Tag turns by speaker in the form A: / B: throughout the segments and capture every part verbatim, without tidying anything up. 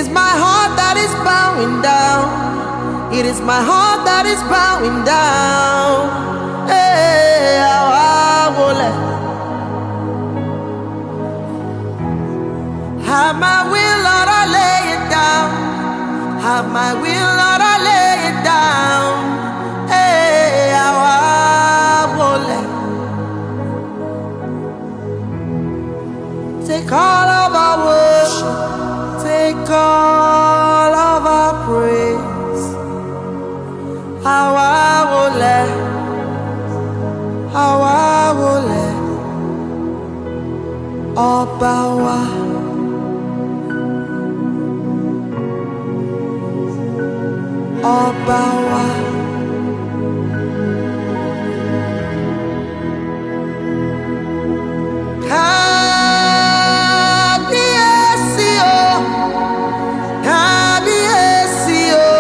A: my heart that is bowing down. It is my heart that is bowing down. Hey, I will have my will, Lord, I lay it down. Have my will, Lord, I lay it down. Hey, I will take all of our worship, take all of our praise. How I will let, how I will let all bow out. Ọba wa. Kábíyèsí o, kábíyèsí o.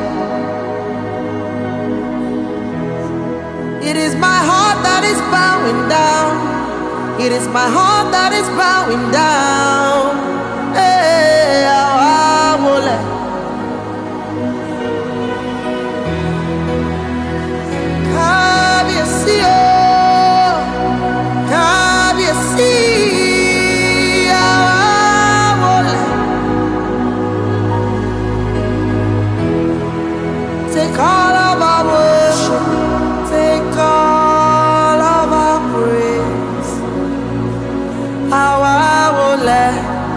A: It is my heart that is bowing down. It is my heart that is bowing down. Hey, I will let. Take all of our worship, take all of our praise. How I will let,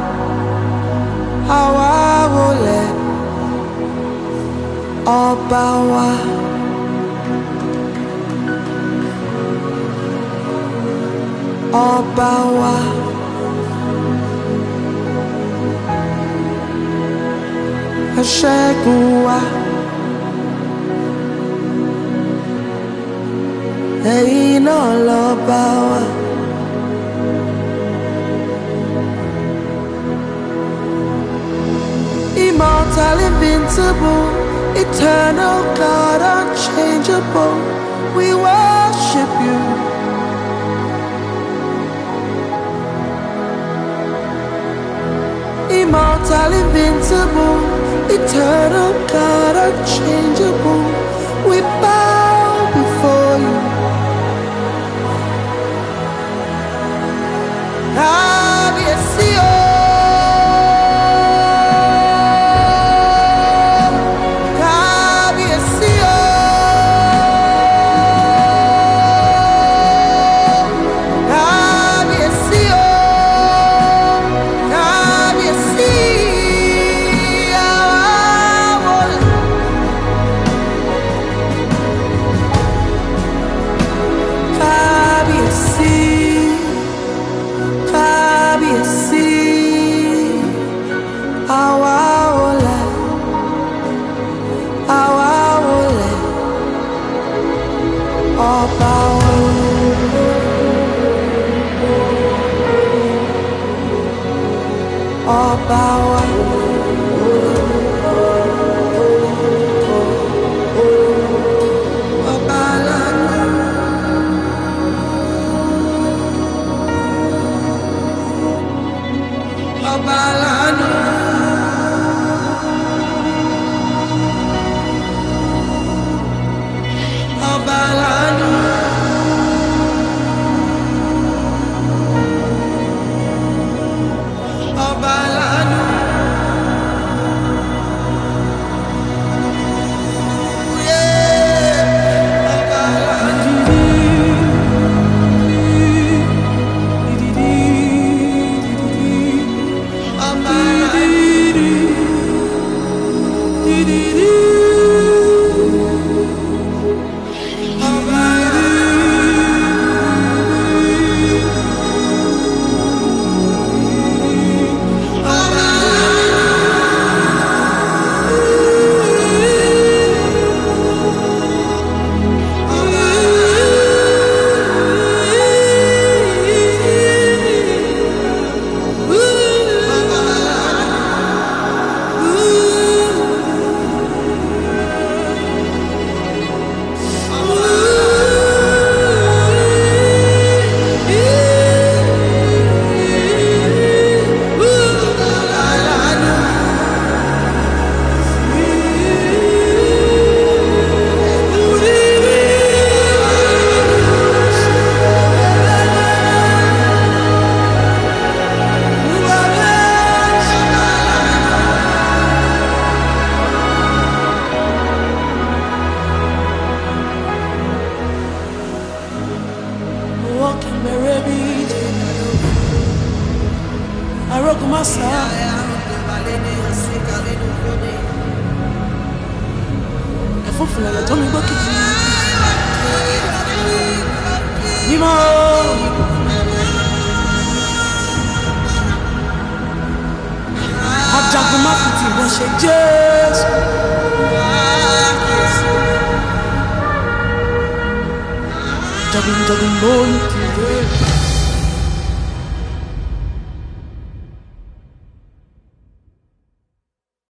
A: how I will let all bow out. Ọba wa. Aṣẹ́gun wa. Ẹ̀yin náà lọ́ba wa. Immortal, invincible, eternal God, unchangeable, we worship you. Immortal, invincible, eternal God, unchangeable, we bow before you. Kábíyèsí o, kábíyèsí o, kábíyèsí o, kábíyèsí. Ọba wa. Ọba lánàá. Ọba lánàá. Ọba lánàá. Ọba lánàá. Ọba lánàá. ogun má sá. Ẹ̀fọ́ fúnlẹ̀ tó mi gbọ́ kìkì. Mímọ́. Ajagun má fi ti ìwọ ṣe Jésù. Jagun jagun lóyún ti dé.